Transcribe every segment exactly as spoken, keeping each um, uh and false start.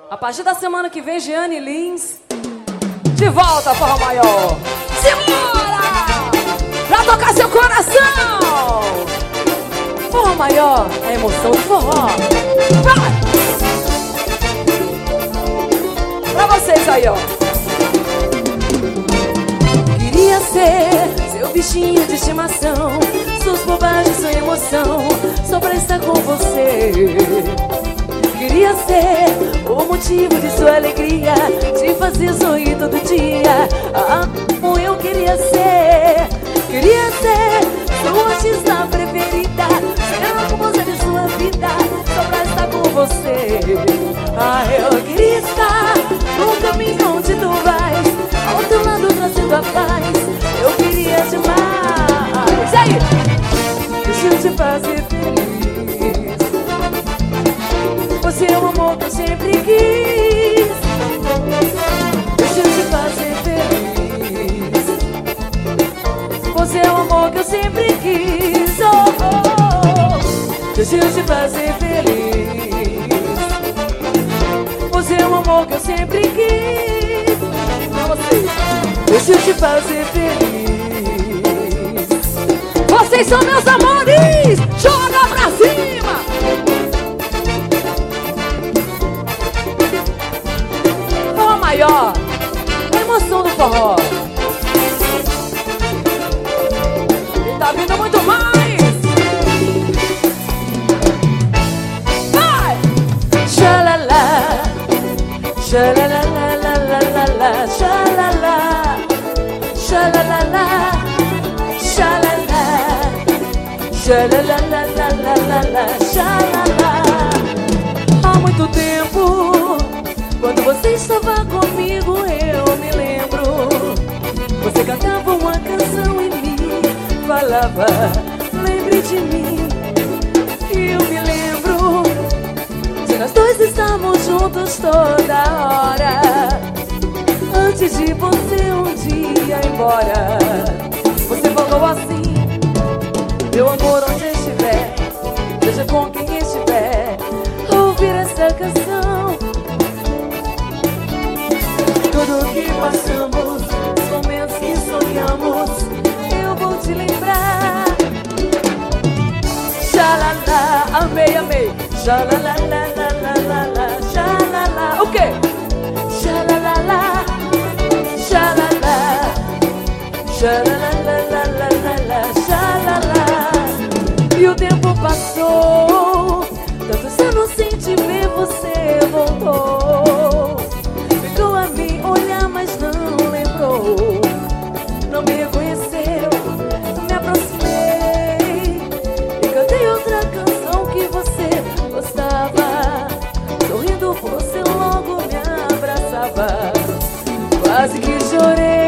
A partir da semana que vem, Giane Lins de volta ao Forró Maior. Simbora! Pra tocar seu coração! Forró Maior, a emoção do forró. Vai! Pra vocês aí, ó. Queria ser seu bichinho de estimação, suas bobagens são emoção, só pra estar com você. Queria ser o motivo de sua alegria, te fazer sorrir todo dia. Ah, como eu queria ser. Queria ser sua artista preferida, ser a famosa de sua vida, só pra estar com você. Ah, eu queria estar no caminho onde tu vais, ao teu lado trazendo a paz. Eu queria demais. E aí? Deixa eu te fazer feliz. Você é o amor que eu sempre quis. Deixa eu te fazer feliz. Você é o amor que eu sempre quis. Oh, oh, oh. Deixa eu te fazer feliz. Você é o amor que eu sempre quis. Pra vocês. Deixa eu te fazer feliz. Vocês são meus amores. Joga pra cima. Maior, a emoção do forró. E tá vindo muito mais. Vai! Xalala, xalala, xalala, xalala, xalala, xalala, xalala. Há muito tempo, quando você estava comigo, eu me lembro. Você cantava uma canção e me falava, lembre de mim. E eu me lembro de nós dois estamos juntos toda hora, antes de você um dia ir embora. Você falou assim: meu amor, onde estiver, seja com quem estiver, ouvir essa canção. Tudo que passamos, os momentos que sonhamos, eu vou te lembrar. Xalala, amei, amei. Xalala, la, la, la, la, la, xalala. O quê? Xalala, xalala, xalala, la, la, la, la, la, xalala. E o tempo passou, tantos anos sem te ver, você voltou. Ficou a me olhar, mas não lembrou, não me reconheceu. Me aproximei e cantei outra canção que você gostava. Sorrindo, você logo me abraçava. Quase que chorei.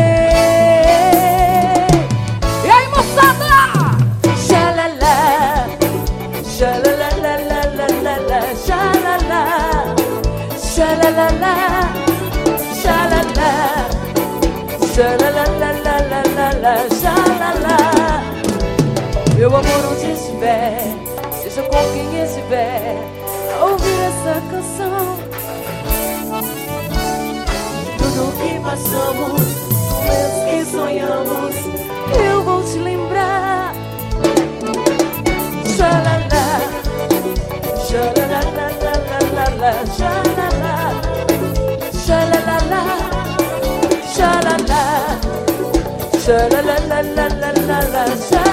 E aí, moçada? Xalala, xalala, la, la, la, la, la, xalala, xalala, xalala, xalala, xalala. Meu amor, onde estiver, seja com quem estiver, ouvir essa canção. Tudo que passamos, momentos que sonhamos, eu vou te lembrar. Xalala, xalala, xalala, xalala, xalala, xalala, xalala, xalala, xalala.